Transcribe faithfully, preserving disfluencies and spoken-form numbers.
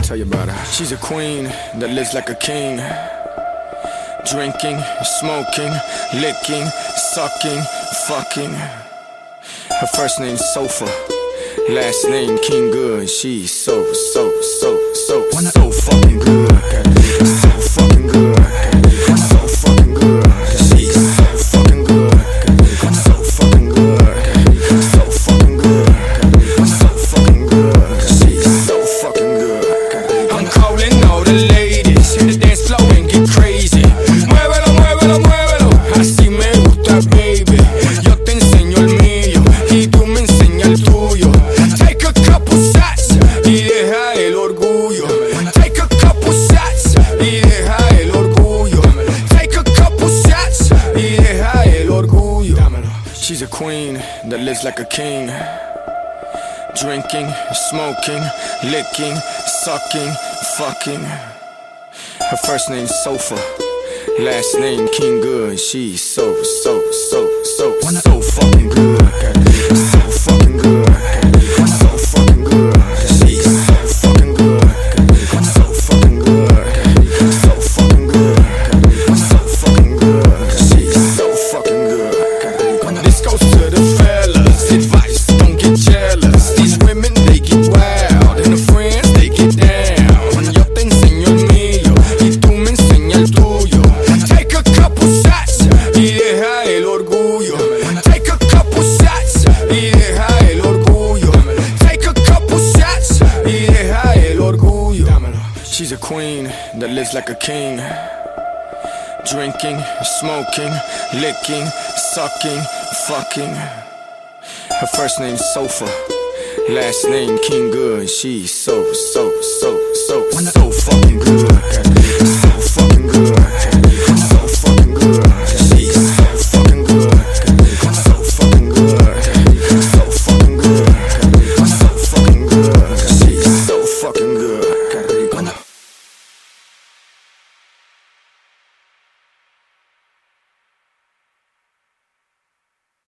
tell you about her. She's a queen that lives like a king. Drinking, smoking, licking, sucking, fucking. Her first name's Sofa, last name King Good. She's so, so, so, so, so fucking good. So fucking good. So fucking good. She's so fucking good. So fucking good. So fucking good. So fucking good. She's so fucking good. I'm calling all the ladies in the dance floor and get crazy. Muévelo, muévelo, muévelo. Así me gusta, baby. Yo te enseño el mío y tú me enseñas el tuyo. Take a couple shots y deja el orgullo. Take a couple shots y deja el orgullo. Take a couple shots y deja el orgullo. She's a queen that lives like a king. Drinking, smoking, licking, sucking, fucking. Her first name's Sofa, last name King Good. She's so, so, so, so, so fucking good. So fucking good. So fucking good. She's so fucking good. So fucking good. So fucking good. So fucking good. She's so fucking good. This goes to the fellas. Advice, don't get jealous. These women, they get wild, and the friends, they get down. Yo te enseño el mío y tú me enseñas el tuyo. Take a couple shots y deja el orgullo. Take a couple shots y deja el orgullo. Take a couple shots y deja el orgullo. She's a queen that lives like a king. Drinking, smoking, licking, sucking, fucking. Her first name's Sofa, last name King Good. She's so, so, so, so, so fucking good. So fucking good.